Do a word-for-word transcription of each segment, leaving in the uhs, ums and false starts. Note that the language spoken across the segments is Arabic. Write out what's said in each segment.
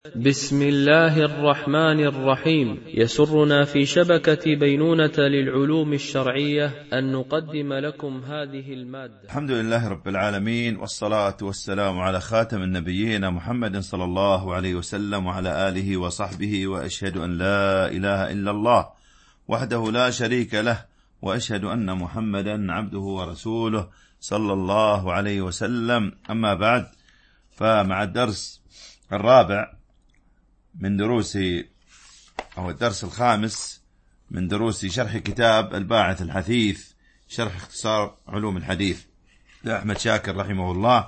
بسم الله الرحمن الرحيم. يسرنا في شبكة بينونة للعلوم الشرعية أن نقدم لكم هذه المادة. الحمد لله رب العالمين، والصلاة والسلام على خاتم النبيين محمد صلى الله عليه وسلم وعلى آله وصحبه، وأشهد أن لا إله إلا الله وحده لا شريك له، وأشهد أن محمدا عبده ورسوله صلى الله عليه وسلم. أما بعد، فمع الدرس الرابع من دروس أو الدرس الخامس من دروس شرح كتاب الباعث الحثيث، شرح اختصار علوم الحديث لأحمد شاكر رحمه الله.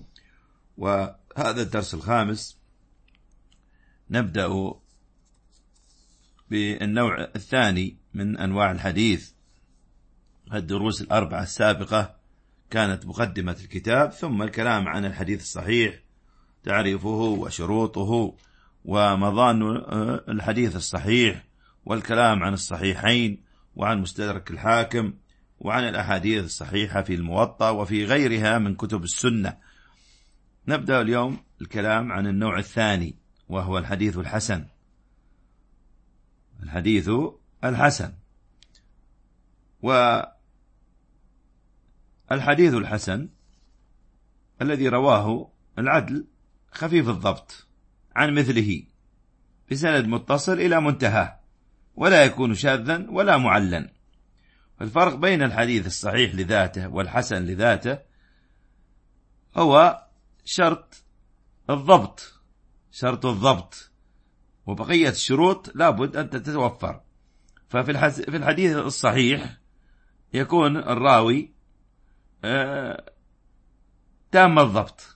وهذا الدرس الخامس نبدأ بالنوع الثاني من أنواع الحديث. الدروس الأربعة السابقة كانت مقدمة الكتاب، ثم الكلام عن الحديث الصحيح، تعريفه وشروطه ومظان الحديث الصحيح، والكلام عن الصحيحين وعن مستدرك الحاكم وعن الأحاديث الصحيحة في الموطأ وفي غيرها من كتب السنة. نبدأ اليوم الكلام عن النوع الثاني، وهو الحديث الحسن. الحديث الحسن والحديث الحسن الذي رواه العدل خفيف الضبط عن مثله بسند متصل إلى منتهى، ولا يكون شاذا ولا معلن. الفرق بين الحديث الصحيح لذاته والحسن لذاته هو شرط الضبط، شرط الضبط، وبقية الشروط لابد أن تتوفر. ففي الحديث الصحيح يكون الراوي تام الضبط،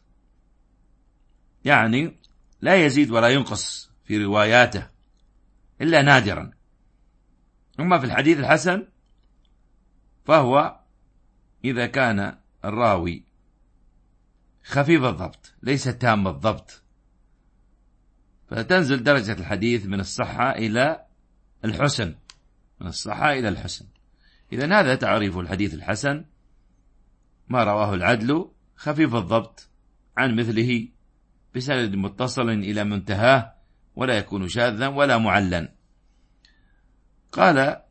يعني لا يزيد ولا ينقص في رواياته إلا نادرا. أما في الحديث الحسن فهو إذا كان الراوي خفيف الضبط ليس تام الضبط، فتنزل درجة الحديث من الصحة إلى الحسن، من الصحة إلى الحسن. إذن هذا تعريف الحديث الحسن: ما رواه العدل خفيف الضبط عن مثله بسند متصل إلى منتهاه، ولا يكون شاذا ولا معلن. قال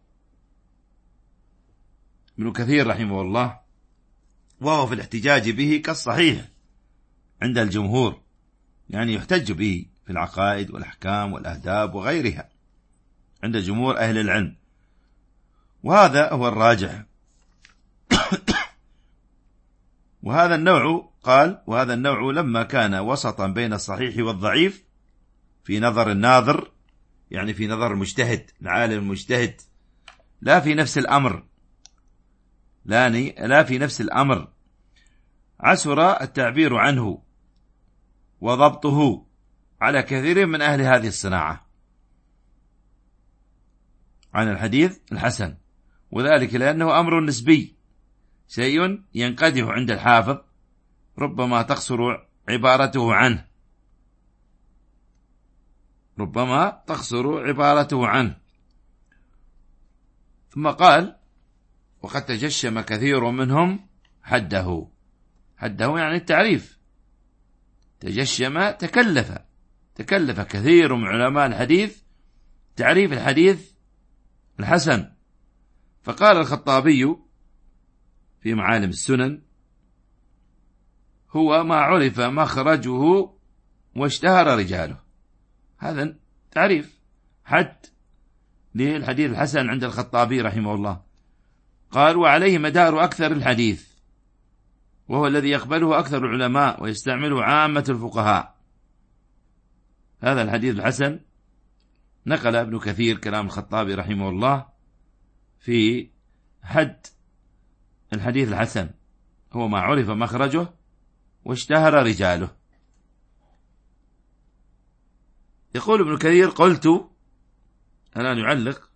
ابن كثير رحمه الله: وهو في الاحتجاج به كالصحيح عند الجمهور، يعني يحتج به في العقائد والأحكام والأهداب وغيرها عند جمهور أهل العلم، وهذا هو الراجح. وهذا النوع قال وهذا النوع لما كان وسطا بين الصحيح والضعيف في نظر الناظر، يعني في نظر المجتهد العالم المجتهد، لا في نفس الأمر لا, لا في نفس الأمر عسر التعبير عنه وضبطه على كثير من أهل هذه الصناعة عن الحديث الحسن، وذلك لأنه أمر نسبي، شيء ينقدح عند الحافظ ربما تقصر عبارته عنه ربما تقصر عبارته عنه ثم قال: وقد تجشم كثير منهم حده. حده يعني التعريف. تجشم تكلف تكلف كثير من علماء الحديث تعريف الحديث الحسن. فقال الخطابي في معالم السنن: هو ما عرف مخرجه واشتهر رجاله. هذا تعريف حد للحديث الحسن عند الخطابي رحمه الله. قال: وعليه مدار أكثر الحديث، وهو الذي يقبله أكثر العلماء ويستعمله عامة الفقهاء. هذا الحديث الحسن نقل ابن كثير كلام الخطابي رحمه الله في حد الحديث الحسن: هو ما عرف مخرجه واشتهر رجاله. يقول ابن كثير: قلت، الآن يعلق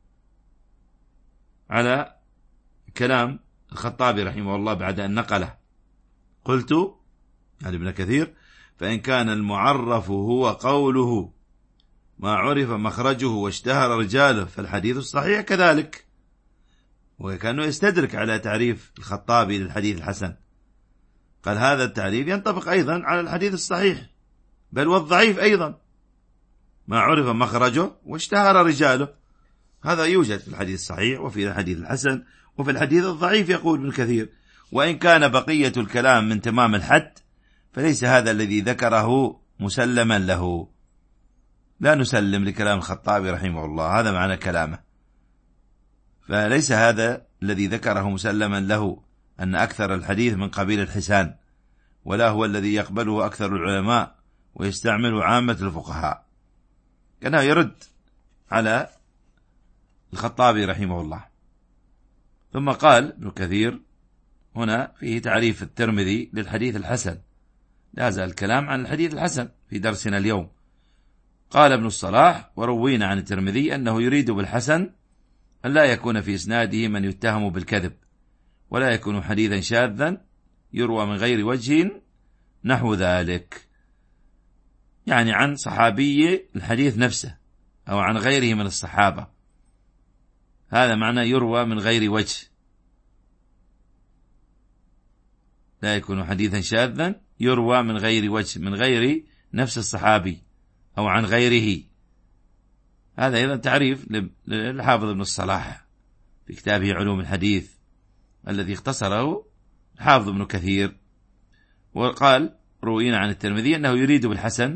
على كلام الخطابي رحمه الله بعد أن نقله. قلت يعني ابن كثير: فإن كان المعرف هو قوله ما عرف مخرجه واشتهر رجاله فالحديث الصحيح كذلك. وكأنه يستدرك على تعريف الخطابي للحديث الحسن. قال: هذا التعريف ينطبق أيضا على الحديث الصحيح، بل والضعيف أيضا، ما عرف مخرجه واشتهر رجاله. هذا يوجد في الحديث الصحيح وفي الحديث الحسن وفي الحديث الضعيف. يقول ابن كثير: وإن كان بقية الكلام من تمام الحد فليس هذا الذي ذكره مسلما له. لا نسلم لكلام الخطابي رحمه الله، هذا معنى كلامه. فليس هذا الذي ذكره مسلما له أن أكثر الحديث من قبيل الحسان، ولا هو الذي يقبله أكثر العلماء ويستعمله عامة الفقهاء. كان يرد على الخطابي رحمه الله. ثم قال ابن كثير هنا فيه تعريف الترمذي للحديث الحسن، لا زال الكلام عن الحديث الحسن في درسنا اليوم. قال ابن الصلاح: وروينا عن الترمذي أنه يريد بالحسن أن لا يكون في إسناده من يتهم بالكذب، ولا يكون حديثا شاذا يروى من غير وجه نحو ذلك، يعني عن صحابي الحديث نفسه أو عن غيره من الصحابة. هذا معنى يروى من غير وجه، لا يكون حديثا شاذا يروى من غير وجه، من غير نفس الصحابي أو عن غيره. هذا أيضا تعريف للحافظ ابن الصلاح في كتابه علوم الحديث الذي اختصره الحافظ ابن كثير. وقال: روينا عن الترمذي أنه يريد بالحسن،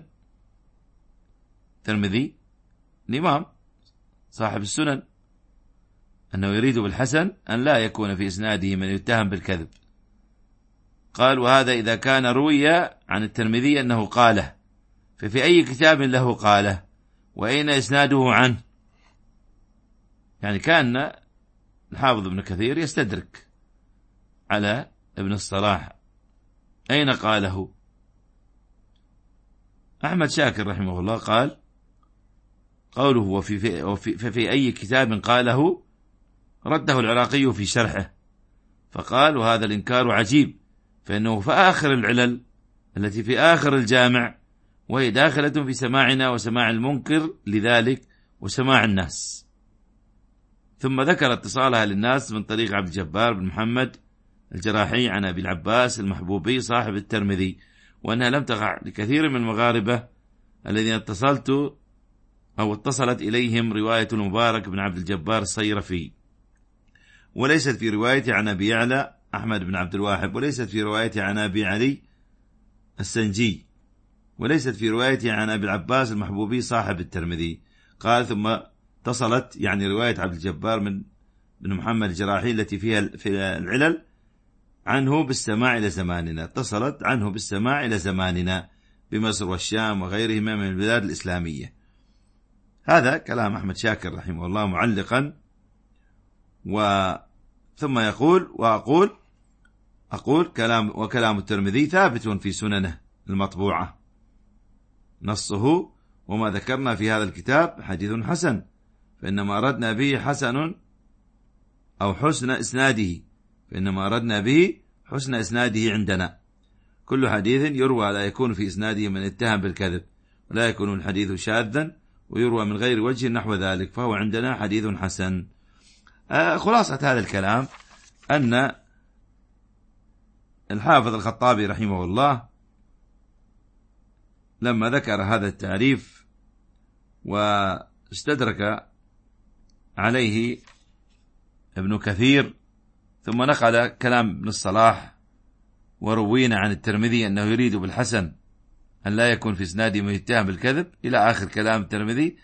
الترمذي الإمام صاحب السنن، أنه يريد بالحسن أن لا يكون في إسناده من يتهم بالكذب. قال: وهذا إذا كان روي عن الترمذي أنه قاله، ففي أي كتاب له قاله، وأين إسناده عنه؟ يعني كان الحافظ ابن كثير يستدرك على ابن الصلاح أين قاله. أحمد شاكر رحمه الله قال: قوله وفي, في, وفي ففي أي كتاب قاله رده العراقي في شرحه، فقال: وهذا الإنكار عجيب، فإنه في آخر العلل التي في آخر الجامع، وهي داخلة في سماعنا وسماع المنكر لذلك وسماع الناس. ثم ذكر اتصالها للناس من طريق عبد الجبار بن محمد الجراحي عن أبي العباس المحبوبي صاحب الترمذي، وأنها لم تقع لكثير من المغاربة الذين اتصلت أو اتصلت إليهم رواية المبارك بن عبد الجبار الصيرفي، وليست في رواية عن أبي يعلى أحمد بن عبد الواحد، وليست في رواية عن أبي علي السنجي، وليست في رواية عن أبي العباس المحبوبي صاحب الترمذي. قال: ثم اتصلت يعني رواية عبد الجبار من بن محمد الجراحي التي فيها في العلل عنه بالسماع إلى زماننا، اتصلت عنه بالسماع إلى زماننا بمصر والشام وغيرهما من البلاد الإسلامية. هذا كلام أحمد شاكر رحمه الله معلقا. و ثم يقول: وأقول أقول كلام وكلام الترمذي ثابت في سننه المطبوعة نصه، وما ذكرنا في هذا الكتاب حديث حسن، فإنما أردنا به حسن أو حسن إسناده، فإنما أردنا به حسن إسناده عندنا. كل حديث يروى لا يكون في إسناده من اتهم بالكذب، ولا يكون الحديث شاذا ويروى من غير وجه نحو ذلك، فهو عندنا حديث حسن. آه خلاصة هذا الكلام أن الحافظ الخطابي رحمه الله لما ذكر هذا التعريف واستدرك عليه ابن كثير، ثم نقل كلام ابن الصلاح: وروينا عن الترمذي أنه يريد بالحسن أن لا يكون في إسناده من يتهم بالكذب، إلى آخر كلام الترمذي.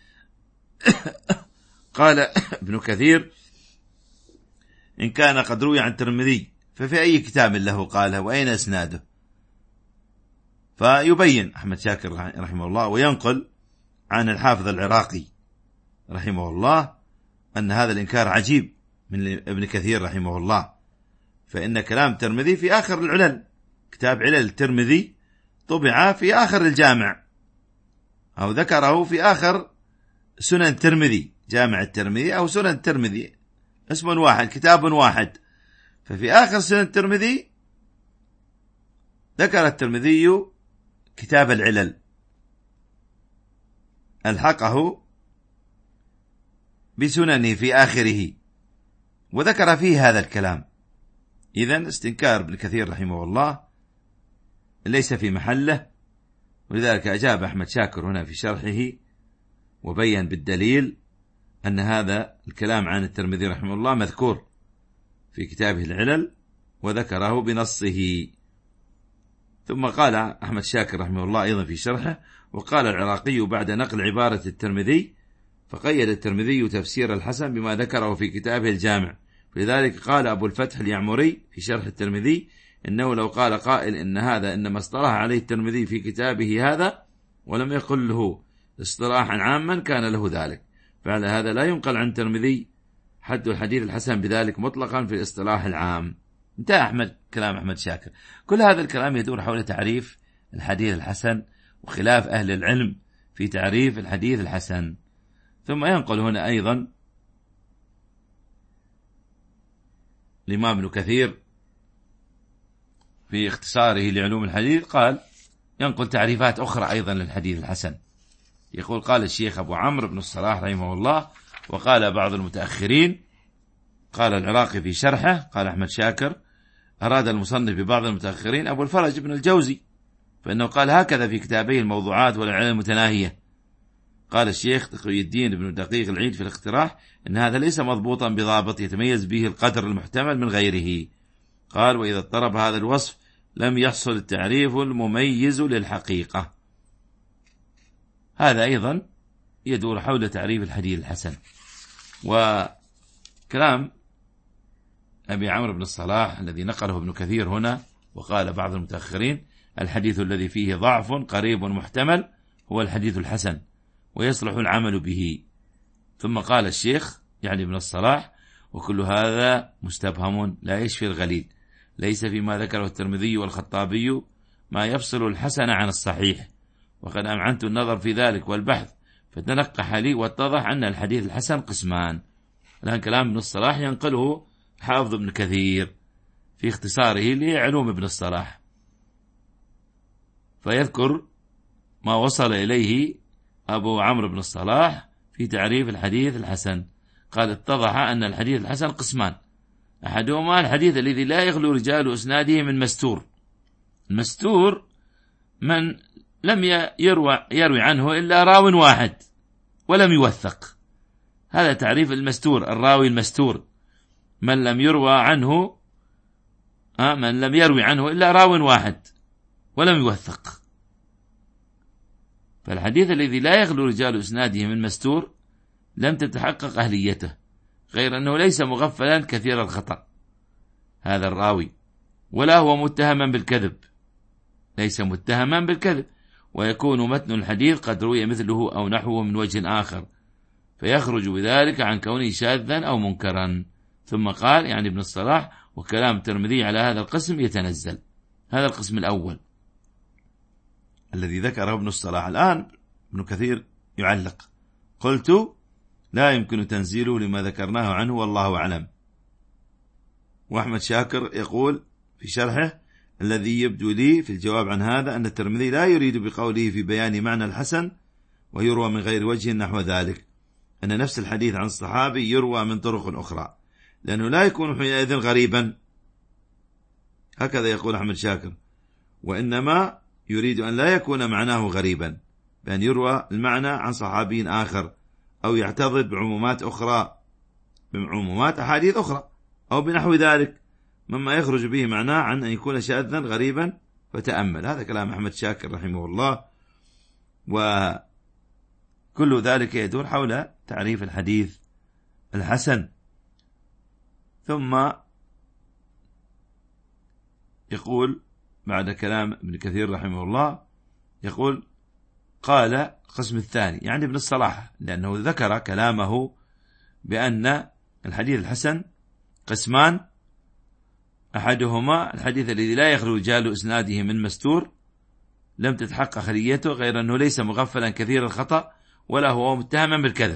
قال ابن كثير: إن كان قد روي عن الترمذي ففي أي كتاب له قاله، وأين إسناده؟ فيبين أحمد شاكر رحمه الله وينقل عن الحافظ العراقي رحمه الله أن هذا الإنكار عجيب من ابن كثير رحمه الله، فإن كلام الترمذي في آخر العلل، كتاب علل الترمذي طبع في آخر الجامع، أو ذكره في آخر سنن الترمذي، جامع الترمذي أو سنن الترمذي، اسم واحد كتاب واحد. ففي آخر سنن الترمذي ذكر الترمذي كتاب العلل، ألحقه بسننه في آخره وذكر فيه هذا الكلام. إذن استنكار ابن كثير رحمه الله ليس في محله، ولذلك أجاب أحمد شاكر هنا في شرحه وبين بالدليل أن هذا الكلام عن الترمذي رحمه الله مذكور في كتابه العلل وذكره بنصه. ثم قال أحمد شاكر رحمه الله أيضا في شرحه: وقال العراقي بعد نقل عبارة الترمذي: فقيد الترمذي تفسير الحسن بما ذكره في كتابه الجامع، فلذلك قال أبو الفتح اليعمري في شرح الترمذي: إنه لو قال قائل إن هذا إنما اصطلح عليه الترمذي في كتابه هذا ولم يقل له اصطلاحا عاما كان له ذلك، فعلى هذا لا ينقل عن الترمذي حد الحديث الحسن بذلك مطلقا في الاصطلاح العام. انتهى أحمد كلام أحمد شاكر. كل هذا الكلام يدور حول تعريف الحديث الحسن وخلاف أهل العلم في تعريف الحديث الحسن. ثم ينقل هنا أيضا الإمام ابن كثير في اختصاره لعلوم الحديث، قال ينقل تعريفات أخرى أيضا للحديث الحسن. يقول: قال الشيخ أبو عمرو بن الصلاح رحمه الله، وقال بعض المتأخرين. قال العراقي في شرحه، قال أحمد شاكر: أراد المصنف ببعض المتأخرين أبو الفرج بن الجوزي، فإنه قال هكذا في كتابه الموضوعات والعلل المتناهية. قال الشيخ تقي الدين بن دقيق العيد في الاقتراح إن هذا ليس مضبوطا بضابط يتميز به القدر المحتمل من غيره. قال: وإذا اضطرب هذا الوصف لم يحصل التعريف المميز للحقيقة. هذا أيضا يدور حول تعريف الحديث الحسن. وكلام أبي عمرو بن الصلاح الذي نقله ابن كثير هنا: وقال بعض المتأخرين الحديث الذي فيه ضعف قريب محتمل هو الحديث الحسن ويصلح العمل به. ثم قال الشيخ يعني ابن الصلاح: وكل هذا مستبهم لا يشفي الغليل، ليس فيما ذكره الترمذي والخطابي ما يفصل الحسن عن الصحيح، وقد أمعنت النظر في ذلك والبحث فتنقح لي واتضح أن الحديث الحسن قسمان. الآن كلام ابن الصلاح ينقله حافظ ابن كثير في اختصاره لعلوم ابن الصلاح، فيذكر ما وصل إليه أبو عمرو بن الصلاح في تعريف الحديث الحسن. قال: اتضح أن الحديث الحسن قسمان، أحدهما الحديث الذي لا يخلو رجال إسناده من مستور. المستور من لم يروي, يروي عنه إلا راو واحد ولم يوثق، هذا تعريف المستور، الراوي المستور من لم يروى عنه من لم يروي عنه إلا راو واحد ولم يوثق. فالحديث الذي لا يخلو رجال إسناده من مستور لم تتحقق أهليته، غير أنه ليس مغفلا كثير الخطأ هذا الراوي، ولا هو متهما بالكذب، ليس متهما بالكذب، ويكون متن الحديث قد روي مثله أو نحوه من وجه آخر، فيخرج بذلك عن كونه شاذا أو منكرا. ثم قال يعني ابن الصلاح: وكلام الترمذي على هذا القسم يتنزل. هذا القسم الأول الذي ذكره ابن الصلاح. الآن ابن كثير يعلق: قلت: لا يمكن تنزيله لما ذكرناه عنه والله أعلم. وأحمد شاكر يقول في شرحه: الذي يبدو لي في الجواب عن هذا أن الترمذي لا يريد بقوله في بيان معنى الحسن ويروى من غير وجه نحو ذلك أن نفس الحديث عن الصحابي يروى من طرق أخرى، لأنه لا يكون حينئذ غريبا، هكذا يقول أحمد شاكر، وإنما يريد أن لا يكون معناه غريبا بأن يروى المعنى عن صحابي آخر، أو يعتضد بعمومات أخرى بعمومات أحاديث أخرى أو بنحو ذلك مما يخرج به معناه عن أن يكون شاذا غريبا. فتأمل. هذا كلام أحمد شاكر رحمه الله، وكل ذلك يدور حول تعريف الحديث الحسن. ثم يقول بعد كلام ابن كثير رحمه الله، يقول: قال القسم الثاني يعني ابن الصلاح، لأنه ذكر كلامه بأن الحديث الحسن قسمان، أحدهما الحديث الذي لا يخلو رجال إسناده من مستور لم تتحقق خليته، غير أنه ليس مغفلا كثير الخطأ ولا هو متهما بالكذب.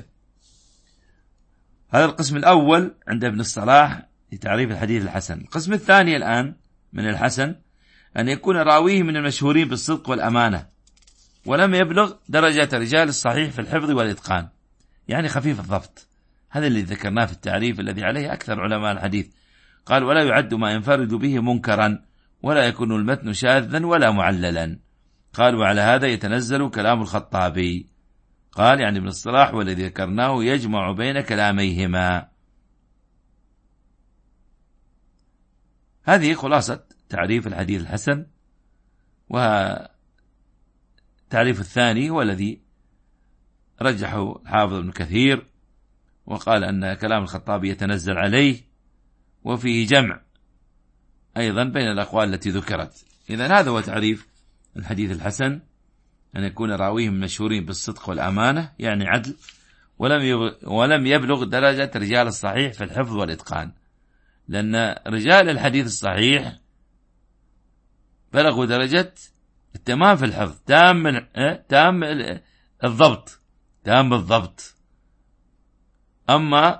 هذا القسم الأول عند ابن الصلاح لتعريف الحديث الحسن. القسم الثاني الآن من الحسن أن يكون راويه من المشهورين بالصدق والأمانة ولم يبلغ درجة رجال الصحيح في الحفظ والإتقان، يعني خفيف الضبط. هذا اللي ذكرناه في التعريف الذي عليه أكثر علماء الحديث. قال: ولا يعد ما ينفرد به منكرا، ولا يكون المتن شاذا ولا معللا. قال: وعلى هذا يتنزل كلام الخطابي. قال يعني ابن الصلاح والذي ذكرناه يجمع بين كلاميهما. هذه خلاصة تعريف الحديث الحسن. والتعريف الثاني هو الذي رجحه الحافظ ابن كثير، وقال أن كلام الخطابي يتنزل عليه، وفيه جمع أيضا بين الأقوال التي ذكرت. إذن هذا هو تعريف الحديث الحسن: أن يكون راويه مشهورين بالصدق والأمانة، يعني عدل، ولم ولم يبلغ درجة رجال الصحيح في الحفظ والإتقان، لأن رجال الحديث الصحيح بلغوا درجة التمام في الحفظ، تام من تام الضبط، تام بالضبط. أما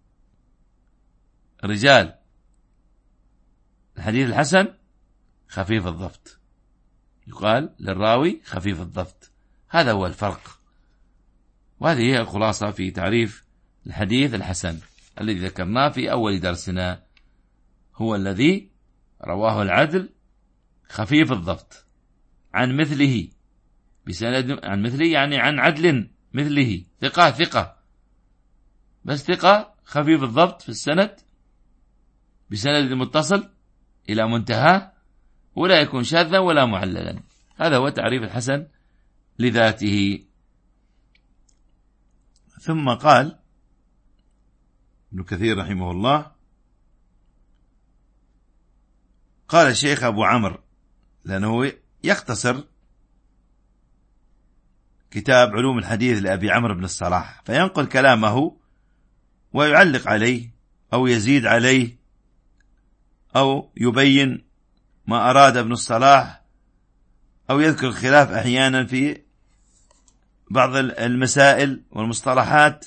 رجال الحديث الحسن خفيف الضبط، يقال للراوي خفيف الضبط. هذا هو الفرق، وهذه هي الخلاصة في تعريف الحديث الحسن الذي ذكرناه في أول درسنا. هو الذي رواه العدل خفيف الضبط عن مثله بسند، عن مثله يعني عن عدل مثله، ثقة ثقة بس ثقة خفيف الضبط في السند بسند متصل إلى منتهى، ولا يكون شاذا ولا معللا. هذا هو تعريف الحسن لذاته. ثم قال ابن كثير رحمه الله: قال الشيخ أبو عمرو، لأنه يختصر كتاب علوم الحديث لأبي عمرو بن الصلاح، فينقل كلامه ويعلق عليه أو يزيد عليه أو يبين ما أراد ابن الصلاح، أو يذكر الخلاف أحيانا في بعض المسائل والمصطلحات.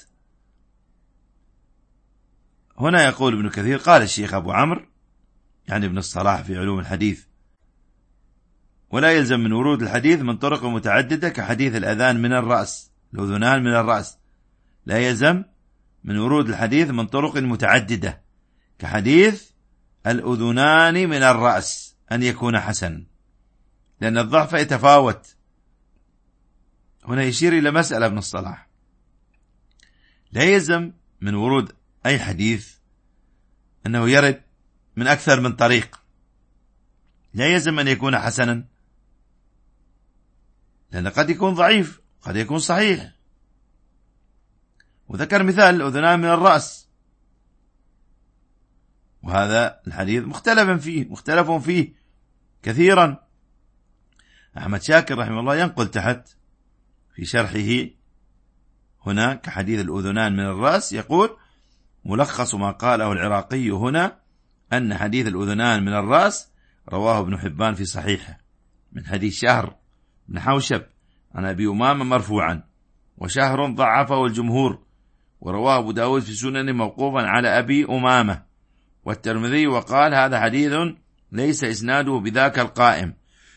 هنا يقول ابن كثير: قال الشيخ أبو عمرو، يعني ابن الصلاح، في علوم الحديث: ولا يلزم من ورود الحديث من طرق متعددة كحديث الأذان من الرأس، الأذنان من الرأس. لا يلزم من ورود الحديث من طرق متعددة كحديث الأذنان من الرأس أن يكون حسن، لأن الضعف يتفاوت. هنا يشير إلى مسألة ابن الصلاح: لا يلزم من ورود أي حديث أنه يرد من أكثر من طريق، لا يلزم أن يكون حسنا، لأن قد يكون ضعيف قد يكون صحيح. وذكر مثال الأذنان من الرأس، وهذا الحديث مختلف فيه مختلف فيه كثيرا. أحمد شاكر رحمه الله ينقل تحت في شرحه هنا كحديث الأذنان من الرأس، يقول: ملخص ما قاله العراقي هنا أن حديث الأذنان من الرأس رواه ابن حبان في صحيحه من حديث شهر بن حوشب عن أبي أمامة مرفوعا، وشهر ضعفه الجمهور، ورواه أبو داود في سنن موقوفا على أبي أمامة، والترمذي وقال: هذا حديث ليس إسناده بذاك القائم.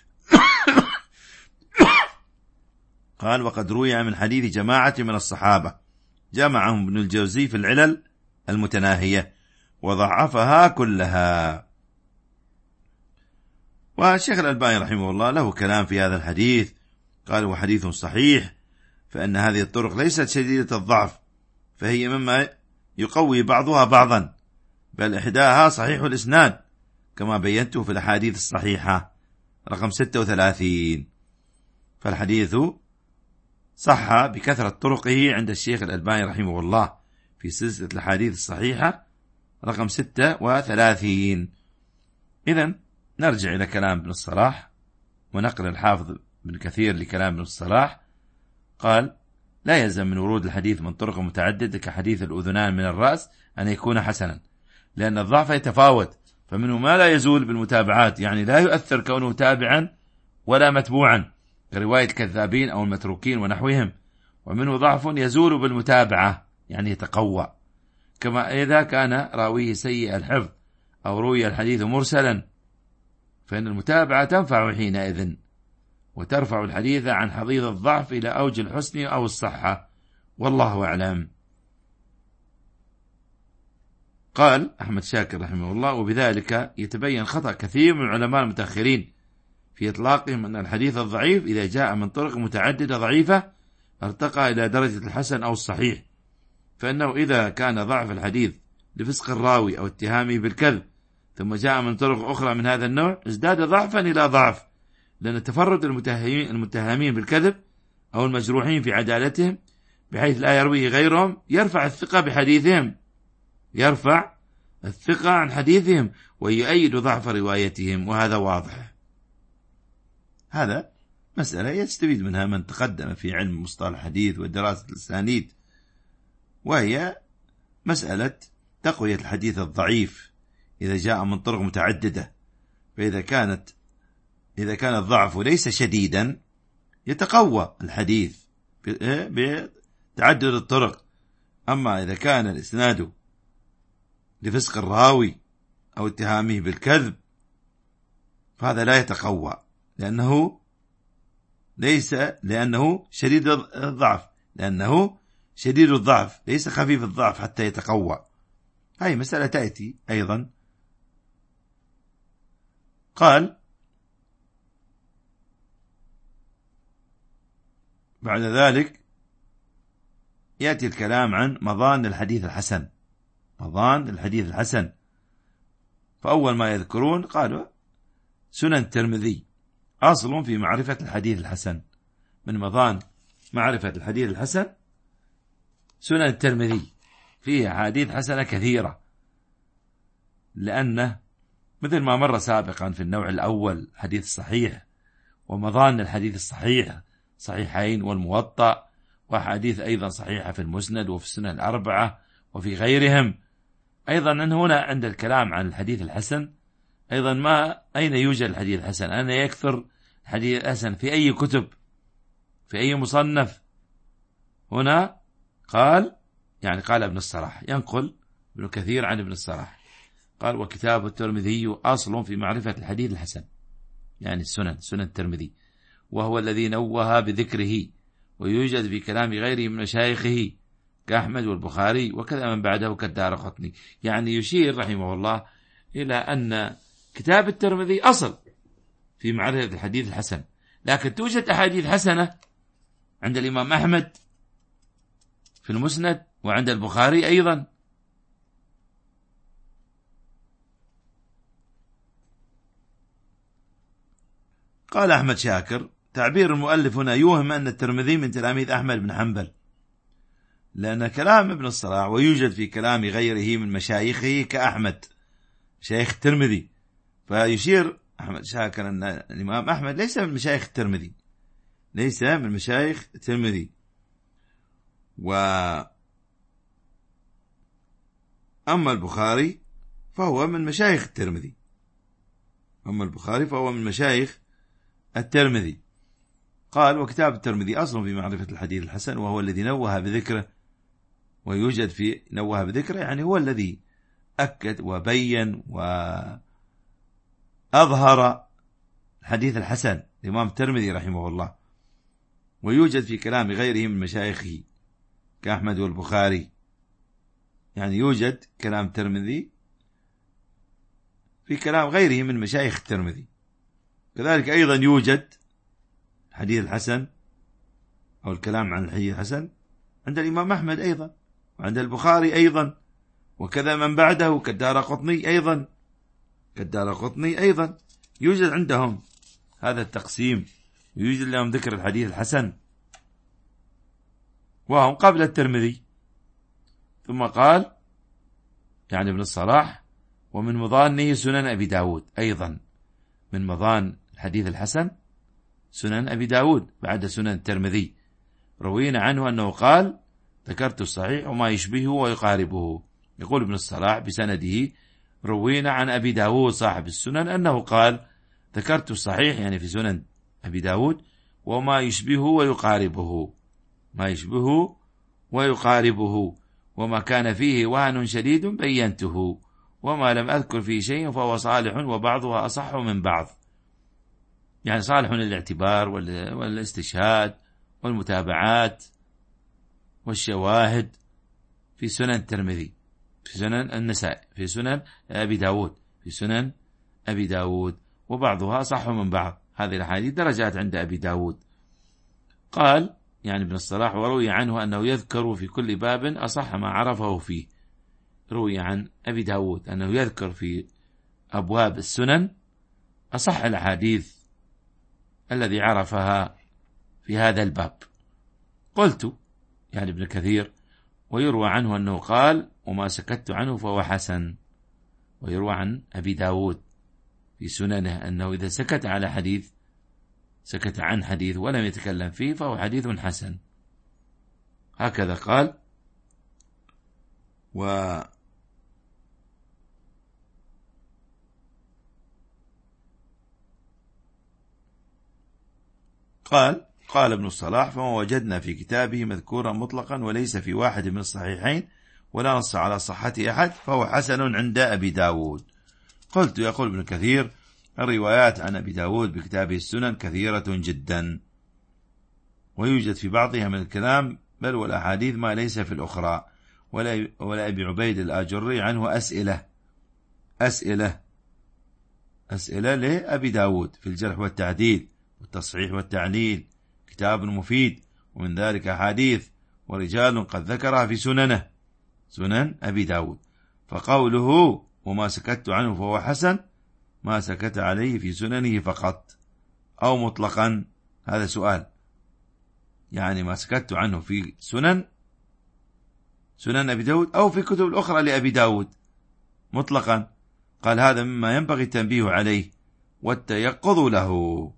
قال: وقد روي من حديث جماعة من الصحابة جمعهم ابن الجوزي في العلل المتناهية وضعفها كلها. والشيخ الألباني رحمه الله له كلام في هذا الحديث، قال: هو حديث صحيح، فإن هذه الطرق ليست شديدة الضعف، فهي مما يقوي بعضها بعضا، بل إحداها صحيح الإسناد كما بينته في الأحاديث الصحيحة رقم ستة وثلاثين. فالحديث صح بكثرة طرقه عند الشيخ الألباني رحمه الله في سلسلة الأحاديث الصحيحة رقم ستة وثلاثين. إذن نرجع إلى كلام ابن الصلاح ونقل الحافظ ابن كثير لكلام ابن الصلاح. قال: لا يلزم من ورود الحديث من طرق متعددة كحديث الأذنان من الرأس أن يكون حسنا، لأن الضعف يتفاوت، فمنه ما لا يزول بالمتابعات، يعني لا يؤثر كونه تابعا ولا متبوعا كرواية الكذابين أو المتروكين ونحوهم، ومنه ضعف يزول بالمتابعة يعني يتقوى، كما إذا كان راويه سيء الحفظ أو روي الحديث مرسلا، فإن المتابعة تنفع حينئذ وترفع الحديث عن حضيض الضعف إلى أوج الحسن أو الصحة، والله أعلم. قال أحمد شاكر رحمه الله: وبذلك يتبين خطأ كثير من العلماء المتأخرين في إطلاقهم أن الحديث الضعيف إذا جاء من طرق متعددة ضعيفة ارتقى إلى درجة الحسن أو الصحيح، فإنه إذا كان ضعف الحديث لفسق الراوي أو اتهامه بالكذب ثم جاء من طرق أخرى من هذا النوع ازداد ضعفا إلى ضعف، لأن تفرد المتهمين بالكذب أو المجروحين في عدالتهم بحيث لا يرويه غيرهم يرفع الثقة بحديثهم يرفع الثقة عن حديثهم ويؤيد ضعف روايتهم، وهذا واضح. هذا مسألة يستفيد منها من تقدم في علم مصطلح الحديث ودراسة الأسانيد، وهي مسألة تقوية الحديث الضعيف إذا جاء من طرق متعددة. فإذا كانت إذا كان الضعف ليس شديدا يتقوى الحديث بتعدد الطرق. أما إذا كان الإسناد لفسق الراوي أو اتهامه بالكذب فهذا لا يتقوى، لأنه ليس لأنه شديد الضعف لأنه شديد الضعف ليس خفيف الضعف حتى يتقوى. هاي مسألة تأتي أيضا. قال بعد ذلك يأتي الكلام عن مظان الحديث الحسن. مظان الحديث الحسن، فأول ما يذكرون قالوا سنن الترمذي أصل في معرفة الحديث الحسن. من مظان معرفة الحديث الحسن سنن الترمذي، فيه حديث حسنة كثيرة، لأنه مثل ما مر سابقا في النوع الأول حديث الصحيح ومظان الحديث الصحيح صحيحين والموطأ، وحديث أيضا صحيحة في المسند وفي السنن الأربعة وفي غيرهم. أيضا أن هنا عند الكلام عن الحديث الحسن أيضا ما أين يوجد الحديث الحسن؟ أين يكثر الحديث الحسن؟ في أي كتب؟ في أي مصنف؟ هنا قال يعني قال ابن الصلاح، ينقل ابن كثير عن ابن الصلاح قال وكتاب الترمذي أصل في معرفة الحديث الحسن، يعني السنن سنن الترمذي، وهو الذي نوه بذكره، ويوجد في كلام غيره من مشايخه كأحمد والبخاري وكذا من بعده كالدارقطني. يعني يشير رحمه الله إلى أن كتاب الترمذي أصل في معرفة الحديث الحسن، لكن توجد أحاديث حسنة عند الإمام أحمد في المسند وعند البخاري أيضا. قال أحمد شاكر تعبير المؤلف هنا يوهم أن الترمذي من تلاميذ أحمد بن حنبل، لأن كلام ابن الصلاح ويوجد في كلام غيره من مشايخه كأحمد شيخ الترمذي، فيشير أحمد شاكر أن الإمام أحمد ليس من مشايخ الترمذي ليس من مشايخ الترمذي وأما البخاري فهو من مشايخ الترمذي أما البخاري فهو من مشايخ الترمذي. قال وكتاب الترمذي أصل في معرفة الحديث الحسن، وهو الذي نوه بذكره، ويوجد في نوه بذكره يعني هو الذي أكد وبين وأظهر الحديث الحسن الإمام الترمذي رحمه الله، ويوجد في كلام غيره من مشايخه كأحمد والبخاري، يعني يوجد كلام الترمذي في كلام غيره من مشايخ الترمذي. كذلك أيضا يوجد الحديث الحسن أو الكلام عن الحديث الحسن عند الإمام أحمد أيضا وعند البخاري أيضا وكذا من بعده كالدارقطني أيضا كالدارقطني أيضا يوجد عندهم هذا التقسيم، ويوجد لهم ذكر الحديث الحسن وهم قبل الترمذي. ثم قال يعني ابن الصلاح ومن مظانه سنن أبي داود، أيضا من مظان الحديث الحسن سنن أبي داود بعد سنن الترمذي. روينا عنه أنه قال ذكرت الصحيح وما يشبهه ويقاربه. يقول ابن الصلاح بسنده روينا عن أبي داود صاحب السنن أنه قال ذكرت الصحيح يعني في سنن أبي داود وما يشبهه ويقاربه، ما يشبهه ويقاربه، وما كان فيه وهن شديد بينته، وما لم أذكر فيه شيء فهو صالح وبعضها أصح من بعض. يعني صالح للاعتبار والاستشهاد والمتابعات والشواهد في سنن الترمذي، في سنن النسائي، في سنن أبي داود، في سنن أبي داود، وبعضها أصح من بعض. هذه الأحاديث درجات عند أبي داود. قال يعني ابن الصلاح وروي عنه أنه يذكر في كل باب أصح ما عرفه فيه. روي عن أبي داود أنه يذكر في أبواب السنن أصح الأحاديث الذي عرفها في هذا الباب. قلت يعني ابن كثير ويروى عنه أنه قال وما سكت عنه فهو حسن. ويروى عن أبي داود في سننه أنه إذا سكت على حديث سكت عن حديث ولم يتكلم فيه فهو حديث حسن. هكذا قال. و قال قال ابن الصلاح فما وجدنا في كتابه مذكورا مطلقا وليس في واحد من الصحيحين ولا نص على صحة أحد فهو حسن عند أبي داود. قلت يقول ابن كثير الروايات عن أبي داود بكتابه السنن كثيرة جدا ويوجد في بعضها من الكلام بل والأحاديث ما ليس في الأخرى. ولا, ولا أبي عبيد الآجري عنه أسئلة أسئلة أسئلة لأبي داود في الجرح والتعديل والتصحيح والتعليل كتاب مفيد ومن ذلك أحاديث ورجال قد ذكرها في سننه سنن أبي داود. فقوله وما سكت عنه فهو حسن ما سكت عليه في سننه فقط أو مطلقا. هذا سؤال يعني ما سكت عنه في سنن سنن أبي داود أو في كتب الأخرى لأبي داود مطلقا. قال هذا مما ينبغي التنبيه عليه والتيقظ له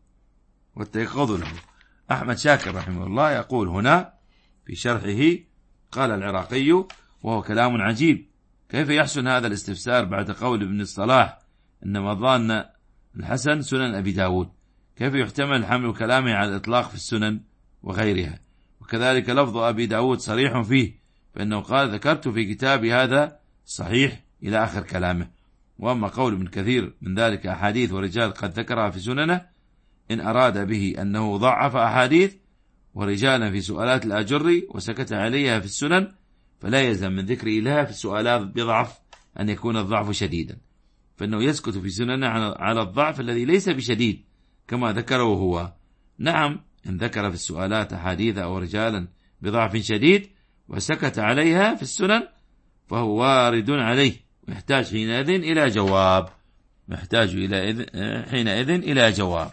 والتيقظ له. أحمد شاكر رحمه الله يقول هنا في شرحه قال العراقي وهو كلام عجيب كيف يحسن هذا الاستفسار بعد قول ابن الصلاح إن مظان الحسن سنن أبي داود كيف يحتمل حمل كلامه على الإطلاق في السنن وغيرها. وكذلك لفظ أبي داود صريح فيه فإنه قال ذكرت في كتابي هذا صحيح إلى آخر كلامه. وأما قول ابن كثير من ذلك أحاديث ورجال قد ذكرها في سننه إن أراد به أنه ضعف أحاديث ورجالا في سؤالات الآجري وسكت عليها في السنن فلا يلزم من ذكر لها في السؤالات بضعف أن يكون الضعف شديدا فإنه يسكت في سننه على الضعف الذي ليس بشديد كما ذكره هو. نعم إن ذكر في السؤالات أحاديث أو رجالا بضعف شديد وسكت عليها في السنن فهو وارد عليه ويحتاج حينئذ إلى جواب محتاج إلى حينئذ إلى جواب.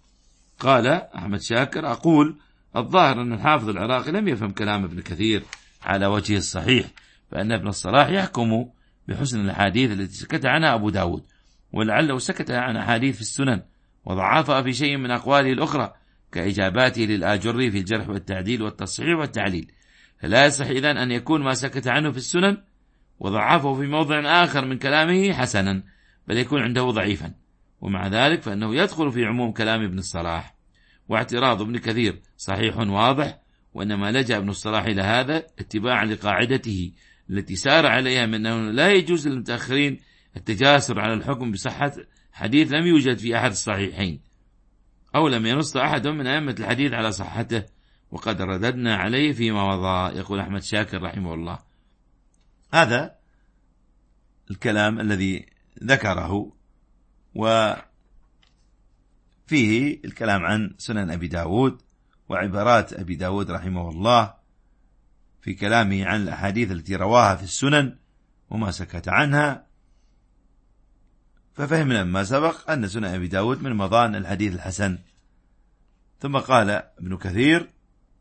قال أحمد شاكر أقول الظاهر أن الحافظ العراقي لم يفهم كلام ابن كثير على وجه الصحيح فأن ابن الصلاح يحكم بحسن الحديث التي سكت عنها أبو داود ولعله سكت عن أحاديث في السنن وضعفها في شيء من أقواله الأخرى كإجاباته للآجري في الجرح والتعديل والتصحيح والتعليل. فلا يصح إذن أن يكون ما سكت عنه في السنن وضعفه في موضع آخر من كلامه حسنا بل يكون عنده ضعيفا. ومع ذلك فإنه يدخل في عموم كلام ابن الصلاح. واعتراض ابن كثير صحيح واضح وإنما لجأ ابن الصلاح إلى هذا اتباعا لقاعدته التي سار عليها من أنه لا يجوز للمتأخرين التجاسر على الحكم بصحة حديث لم يوجد في أحد الصحيحين أو لم ينص أحد من أئمة الحديث على صحته وقد رددنا عليه فيما مضى. يقول أحمد شاكر رحمه الله. هذا الكلام الذي ذكره وفيه الكلام عن سنن أبي داود وعبارات أبي داود رحمه الله في كلامه عن الأحاديث التي رواها في السنن وما سكت عنها. ففهمنا مما سبق أن سنن أبي داود من مضان الحديث الحسن. ثم قال ابن كثير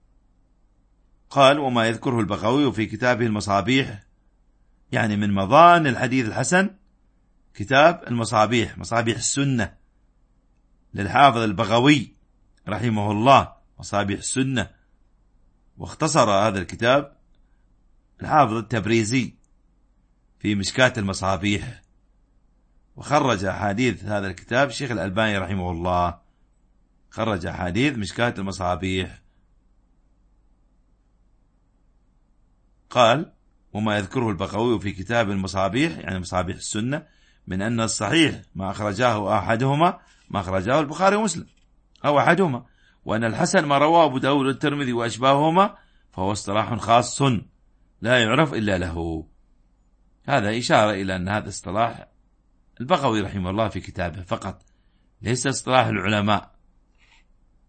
قال وما يذكره البغوي في كتابه المصابيح يعني من مضان الحديث الحسن كتاب المصابيح مصابيح السنة للحافظ البغوي رحمه الله مصابيح السنة. واختصر هذا الكتاب الحافظ التبريزي في مشكاة المصابيح وخرج أحاديث هذا الكتاب الشيخ الألباني رحمه الله خرج أحاديث مشكاة المصابيح. قال وما يذكره البغوي في كتاب المصابيح يعني مصابيح السنة من أن الصحيح ما أخرجاه أحدهما ما أخرجاه البخاري ومسلم أو أحدهما وأن الحسن ما رواه أبو داود والترمذي وأشباههما فهو اصطلاح خاص لا يعرف إلا له. هذا إشارة إلى أن هذا اصطلاح البغوي رحمه الله في كتابه فقط ليس اصطلاح العلماء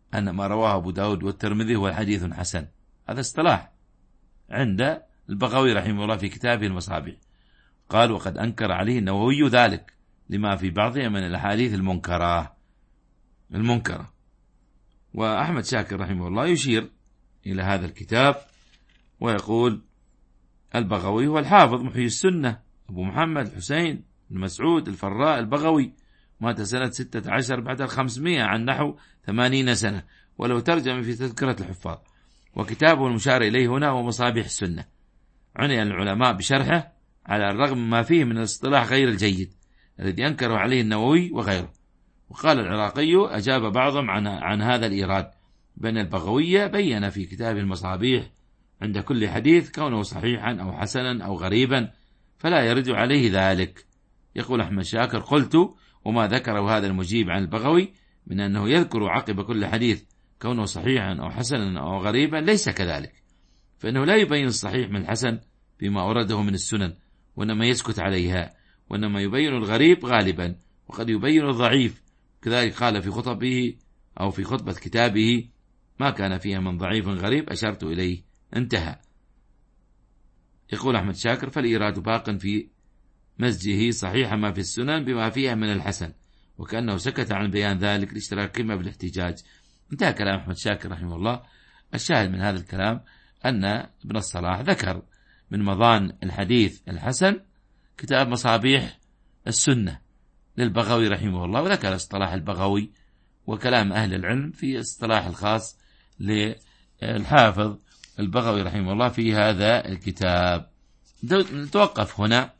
أن ما رواه أبو داود والترمذي هو حديث حسن. هذا اصطلاح عند البغوي رحمه الله في كتابه المصابيح. قال: وقد أنكر عليه النووي ذلك لما في بعضها من الأحاديث المنكرة المنكرة وأحمد شاكر رحمه الله يشير إلى هذا الكتاب ويقول: البغوي هو الحافظ محيي السنة أبو محمد الحسين بن مسعود الفراء البغوي، مات سنة ستة عشر بعد الخمسمائة عن نحو ثمانين سنة، ولو ترجم في تذكرة الحفاظ. وكتابه المشار إليه هنا هو مصابيح السنة. عني العلماء بشرحه على الرغم ما فيه من الاصطلاح غير الجيد الذي أنكره عليه النووي وغيره. وقال العراقي: أجاب بعضهم عن, عن هذا الإيراد بأن البغوية بين في كتاب المصابيح عند كل حديث كونه صحيحا أو حسنا أو غريبا، فلا يرد عليه ذلك. يقول أحمد شاكر: قلت: وما ذكره هذا المجيب عن البغوي من أنه يذكر عقب كل حديث كونه صحيحا أو حسنا أو غريبا ليس كذلك، فإنه لا يبين الصحيح من الحسن بما أورده من السنن، وإنما يسكت عليها، وإنما يبين الغريب غالبا، وقد يبين الضعيف. كذلك قال في خطبه أو في خطبة كتابه: ما كان فيها من ضعيف غريب أشرت إليه. انتهى. يقول أحمد شاكر: فالإيراد باق في مزجه صحيح ما في السنن بما فيها من الحسن، وكأنه سكت عن بيان ذلك لاشتراكهما بالاحتجاج. انتهى كلام أحمد شاكر رحمه الله. الشاهد من هذا الكلام أن ابن الصلاح ذكر من مضان الحديث الحسن كتاب مصابيح السنة للبغوي رحمه الله، وذكر اصطلاح البغوي وكلام أهل العلم في اصطلاح الخاص للحافظ البغوي رحمه الله في هذا الكتاب. نتوقف هنا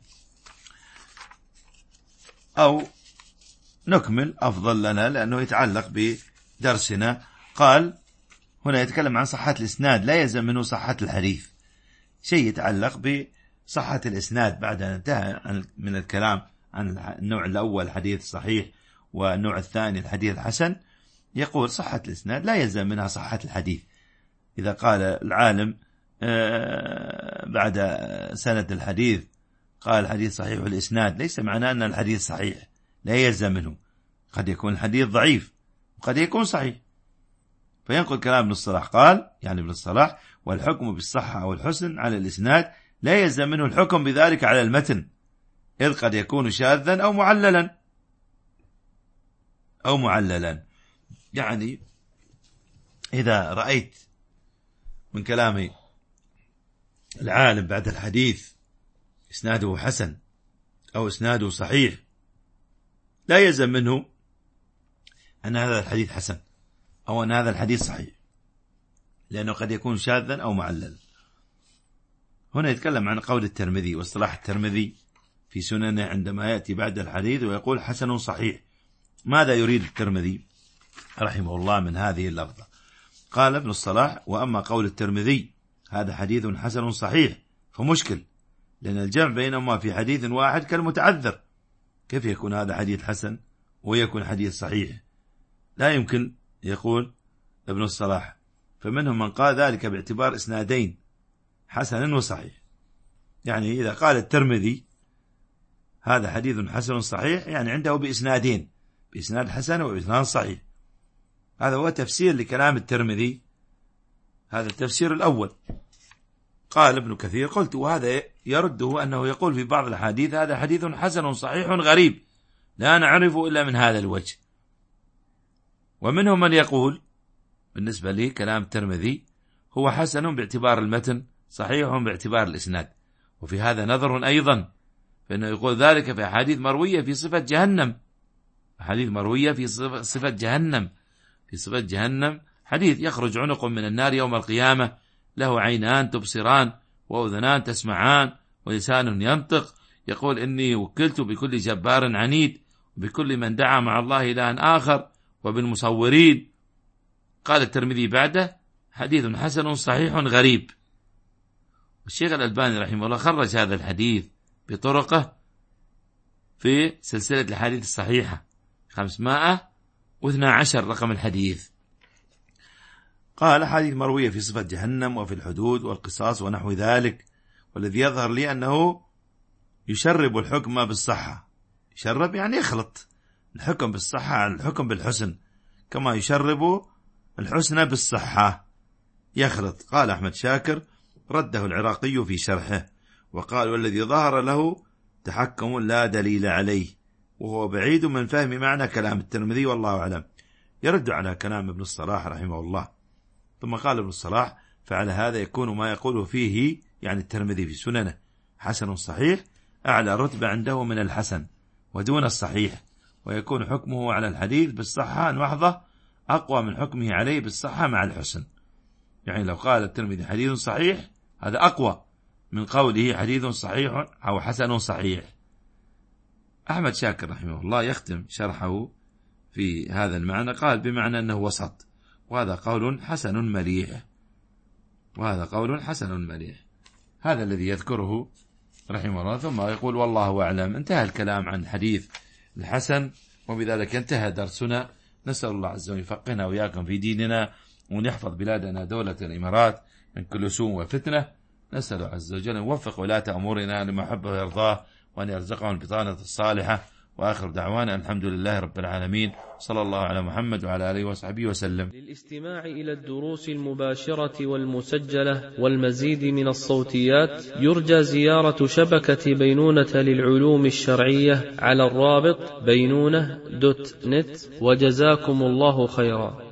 أو نكمل أفضل لنا لأنه يتعلق بدرسنا. قال هنا يتكلم عن صحة الإسناد، لا يلزم منه صحة الحديث، شيء يتعلق بصحة الإسناد بعد أن انتهى من الكلام عن النوع الأول الحديث الصحيح والنوع الثاني الحديث الحسن. يقول صحة الإسناد لا يلزم منها صحة الحديث. إذا قال العالم بعد سند الحديث قال الحديث صحيح الإسناد، ليس معناه أن الحديث صحيح، لا يلزم منه. قد يكون الحديث ضعيف وقد يكون صحيح. فينقل كلام ابن الصلاح قال، يعني ابن الصلاح: والحكم بالصحة أو الحسن على الإسناد لا يلزم منه الحكم بذلك على المتن، إذ قد يكون شاذا أو معللا أو معللا. يعني إذا رأيت من كلام العالم بعد الحديث إسناده حسن أو إسناده صحيح، لا يلزم منه أن هذا الحديث حسن أو أن هذا الحديث صحيح، لأنه قد يكون شاذا أو معللا. هنا يتكلم عن قول الترمذي واصطلاح الترمذي في سننه عندما يأتي بعد الحديث ويقول حسن صحيح. ماذا يريد الترمذي رحمه الله من هذه اللفظة؟ قال ابن الصلاح: وأما قول الترمذي هذا حديث حسن صحيح فمشكل، لأن الجمع بينهما في حديث واحد كالمتعذر. كيف يكون هذا حديث حسن ويكون حديث صحيح؟ لا يمكن، يقول ابن الصلاح. فمنهم من قال ذلك باعتبار إسنادين حسن وصحيح. يعني إذا قال الترمذي هذا حديث حسن صحيح، يعني عنده بإسنادين، بإسناد حسن وبإسناد صحيح. هذا هو تفسير لكلام الترمذي، هذا التفسير الأول. قال ابن كثير: قلت وهذا يرده أنه يقول في بعض الحديث هذا حديث حسن صحيح غريب لا نعرفه إلا من هذا الوجه. ومنهم من يقول بالنسبة لي كلام الترمذي هو حسن باعتبار المتن، صحيح باعتبار الإسناد. وفي هذا نظر أيضا، فإنه يقول ذلك في أحاديث مروية في صفة جهنم، أحاديث مروية في صفة جهنم في صفة جهنم حديث: يخرج عنق من النار يوم القيامة له عينان تبصران وأذنان تسمعان ولسان ينطق، يقول إني وكلت بكل جبار عنيد وبكل من دعا مع الله إلها آخر وبالمصورين. قال الترمذي بعده حديث حسن صحيح غريب. والشيخ الألباني رحمه الله خرج هذا الحديث بطرقه في سلسلة الحديث الصحيحة خمسمائة واثنى عشر رقم الحديث. قال حديث مروية في صفة جهنم وفي الحدود والقصاص ونحو ذلك. والذي يظهر لي أنه يشرب الحكم بالصحة. يشرب يعني يخلط الحكم بالصحة على الحكم بالحسن، كما يشرب الحسنى بالصحة يخلط. قال أحمد شاكر رده العراقي في شرحه وقال والذي ظهر له تحكم لا دليل عليه، وهو بعيد من فهم معنى كلام الترمذي والله أعلم. يرد على كلام ابن الصلاح رحمه الله. ثم قال ابن الصلاح فعلى هذا يكون ما يقوله فيه يعني الترمذي في سننه حسن صحيح أعلى رتبة عنده من الحسن ودون الصحيح، ويكون حكمه على الحديث بالصحة المحضة أقوى من حكمه عليه بالصحة مع الحسن. يعني لو قال الترمذي حديث صحيح هذا أقوى من قوله حديث صحيح أو حسن صحيح. أحمد شاكر رحمه الله يختم شرحه في هذا المعنى قال بمعنى أنه وسط، وهذا قول حسن مليح، وهذا قول حسن مليح. هذا الذي يذكره رحمه الله. ثم يقول والله أعلم. انتهى الكلام عن حديث الحسن، وبذلك انتهى درسنا. نسأل الله عز وجل يفقهنا وإياكم في ديننا، وأن يحفظ بلادنا دولة الإمارات من كل سوء وفتنة. نسأل عز وجل أن يوفق ولاة أمورنا لما يحب ويرضاه، وأن يرزقهم البطانة الصالحة. وآخر دعوانا الحمد لله رب العالمين، صلى الله على محمد وعلى آله وصحبه وسلم. للاستماع إلى الدروس المباشرة والمسجلة والمزيد من الصوتيات يرجى زيارة شبكة بينونة للعلوم الشرعية على الرابط بينونة دوت نت. وجزاكم الله خيرا.